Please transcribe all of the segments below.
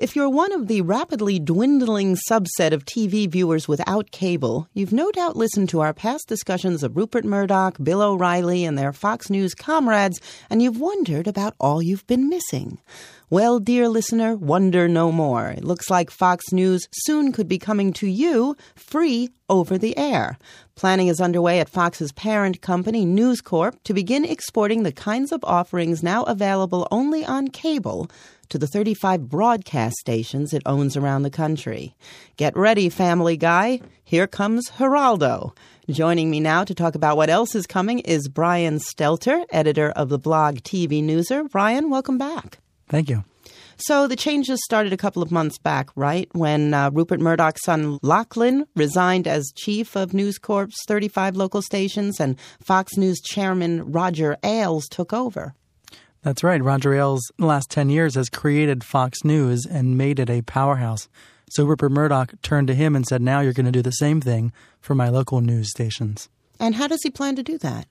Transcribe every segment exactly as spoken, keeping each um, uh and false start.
If you're one of the rapidly dwindling subset of T V viewers without cable, you've no doubt listened to our past discussions of Rupert Murdoch, Bill O'Reilly, and their Fox News comrades, and you've wondered about all you've been missing. Well, dear listener, wonder no more. It looks like Fox News soon could be coming to you free over the air. Planning is underway at Fox's parent company, News Corp, to begin exporting the kinds of offerings now available only on cable to the thirty-five broadcast stations it owns around the country. Get ready, Family Guy. Here comes Geraldo. Joining me now to talk about what else is coming is Brian Stelter, editor of the blog T V Newser. Brian, welcome back. Thank you. So the changes started a couple of months back, right, when uh, Rupert Murdoch's son Lachlan resigned as chief of News Corp's thirty-five local stations, and Fox News chairman Roger Ailes took over. That's right. Roger Ailes, in the last ten years, has created Fox News and made it a powerhouse. So Rupert Murdoch turned to him and said, now you're going to do the same thing for my local news stations. And how does he plan to do that?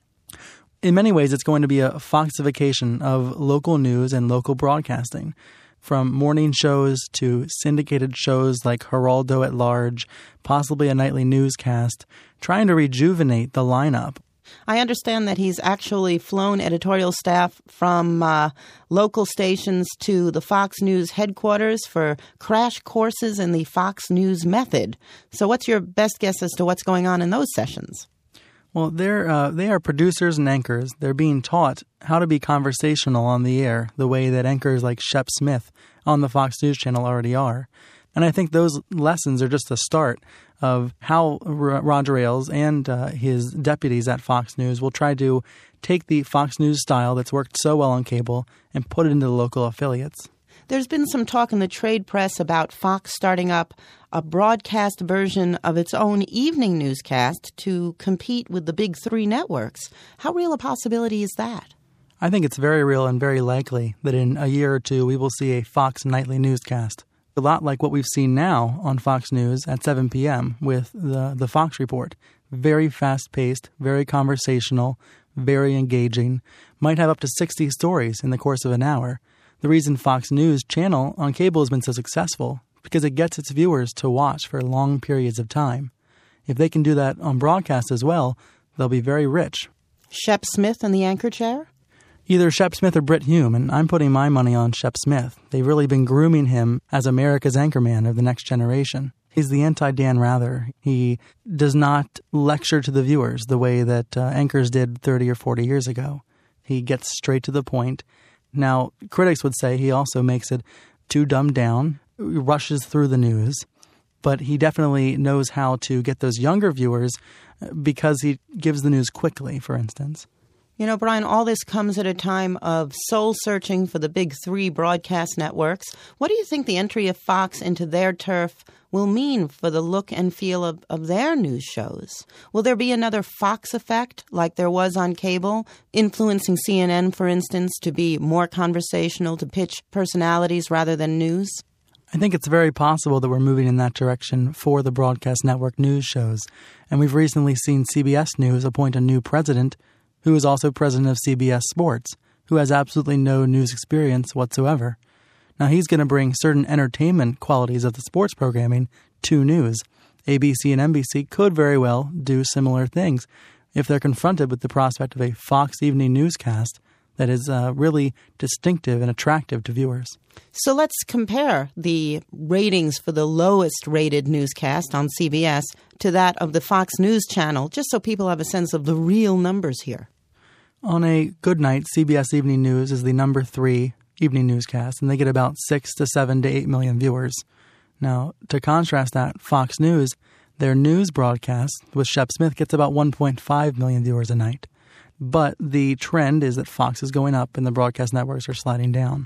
In many ways, it's going to be a Foxification of local news and local broadcasting. From morning shows to syndicated shows like Geraldo at Large, possibly a nightly newscast, trying to rejuvenate the lineup. I understand that he's actually flown editorial staff from uh, local stations to the Fox News headquarters for crash courses in the Fox News method. So what's your best guess as to what's going on in those sessions? Well, they're, uh, they are producers and anchors. They're being taught how to be conversational on the air, the way that anchors like Shep Smith on the Fox News channel already are. And I think those lessons are just the start of how R- Roger Ailes and uh, his deputies at Fox News will try to take the Fox News style that's worked so well on cable and put it into the local affiliates. There's been some talk in the trade press about Fox starting up a broadcast version of its own evening newscast to compete with the big three networks. How real a possibility is that? I think it's very real and very likely that in a year or two we will see a Fox nightly newscast. A lot like what we've seen now on Fox News at seven p.m. with the, the Fox Report. Very fast-paced, very conversational, very engaging, might have up to sixty stories in the course of an hour. The reason Fox News channel on cable has been so successful because it gets its viewers to watch for long periods of time. If they can do that on broadcast as well, they'll be very rich. Shep Smith in the anchor chair? Either Shep Smith or Brit Hume, and I'm putting my money on Shep Smith. They've really been grooming him as America's anchorman of the next generation. He's the anti-Dan Rather. He does not lecture to the viewers the way that uh, anchors did thirty or forty years ago. He gets straight to the point. Now, critics would say he also makes it too dumbed down, rushes through the news, but he definitely knows how to get those younger viewers because he gives the news quickly, for instance. You know, Brian, all this comes at a time of soul-searching for the big three broadcast networks. What do you think the entry of Fox into their turf will mean for the look and feel of, of their news shows? Will there be another Fox effect like there was on cable, influencing C N N, for instance, to be more conversational, to pitch personalities rather than news? I think it's very possible that we're moving in that direction for the broadcast network news shows. And we've recently seen C B S News appoint a new president who is also president of C B S Sports, who has absolutely no news experience whatsoever. Now, he's going to bring certain entertainment qualities of the sports programming to news. A B C and N B C could very well do similar things if they're confronted with the prospect of a Fox evening newscast that is uh, really distinctive and attractive to viewers. So let's compare the ratings for the lowest rated newscast on C B S to that of the Fox News channel, just so people have a sense of the real numbers here. On a good night, C B S Evening News is the number three evening newscast, and they get about six to seven to eight million viewers. Now, to contrast that, Fox News, their news broadcast with Shep Smith gets about one point five million viewers a night. But the trend is that Fox is going up and the broadcast networks are sliding down.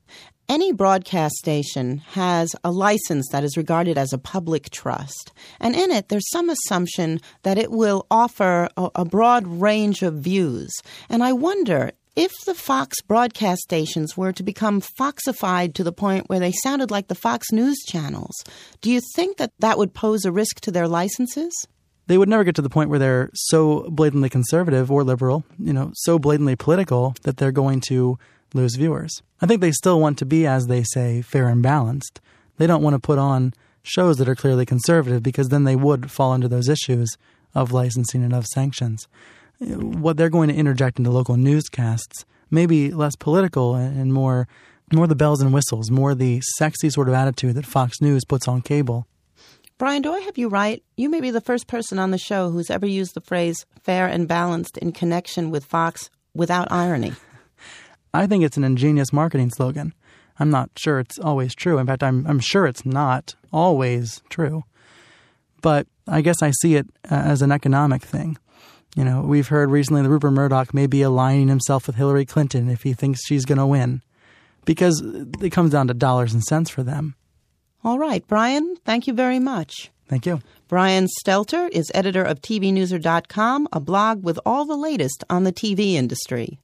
Any broadcast station has a license that is regarded as a public trust. And in it, there's some assumption that it will offer a, a broad range of views. And I wonder, if the Fox broadcast stations were to become Foxified to the point where they sounded like the Fox News channels, do you think that that would pose a risk to their licenses? They would never get to the point where they're so blatantly conservative or liberal, you know, so blatantly political that they're going to lose viewers. I think they still want to be, as they say, fair and balanced. They don't want to put on shows that are clearly conservative because then they would fall under those issues of licensing and of sanctions. What they're going to interject into local newscasts may be less political and more more the bells and whistles, more the sexy sort of attitude that Fox News puts on cable. Brian, do I have you right? You may be the first person on the show who's ever used the phrase fair and balanced in connection with Fox without irony. I think it's an ingenious marketing slogan. I'm not sure it's always true. In fact, I'm I'm sure it's not always true. But I guess I see it as an economic thing. You know, we've heard recently that Rupert Murdoch may be aligning himself with Hillary Clinton if he thinks she's going to win, because it comes down to dollars and cents for them. All right, Brian, thank you very much. Thank you. Brian Stelter is editor of T V Newser dot com, a blog with all the latest on the T V industry.